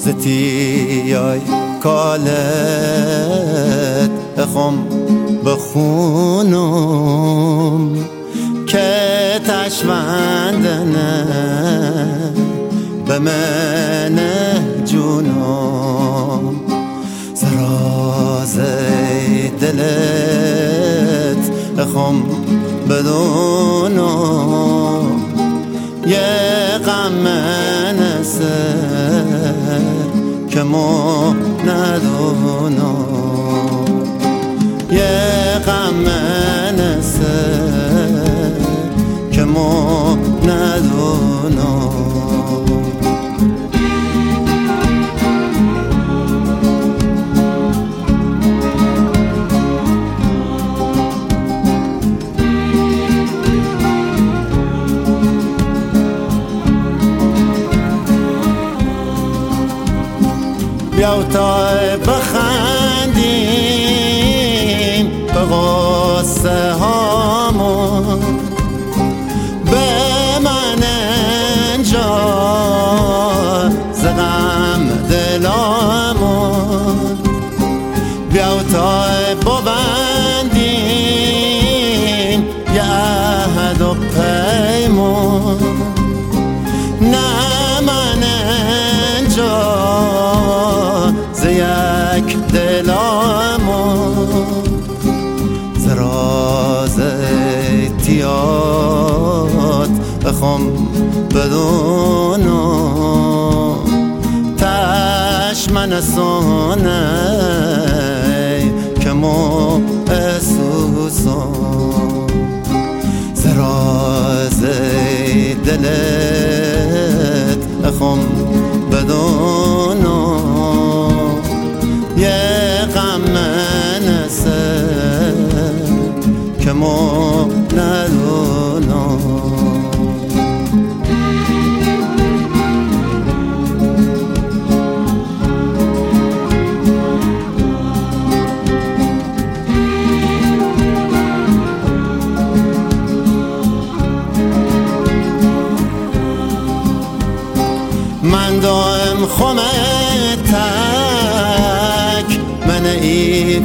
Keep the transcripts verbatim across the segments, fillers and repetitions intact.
زتیای کالت اخم بخونم که تشوندنه به من جونم زرازه دلت اخم بدونم یه غم منسه که ما ندونم یه غم منسه که ما ندونم بیا تا بخندیم به غصه هامون به من انجا ز غم دلامون بیا تا ببندیم یه عهد و پیمون نه من انجا یک دلامون زراز تیاد بخوام بدونم تش من سونه که مو اسوسم زراز دلت بخوام بدونم یه غم منسه که ما ندونم من دائم خمتک من ای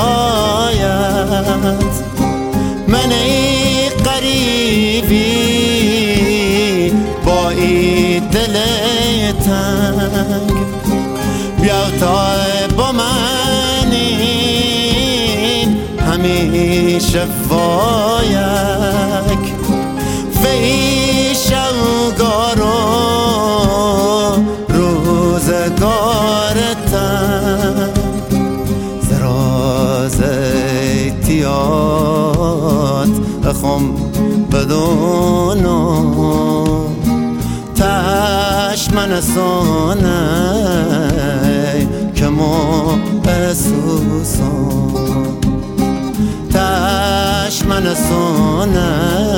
ولایت من ای قریبی با ای دل تنگ بیا تا با منیم همیشه وایک فی شوگارو روزگارتن زراز ایتیاد اخم بدونم تش من سونه که ما اسوسم تش من سونه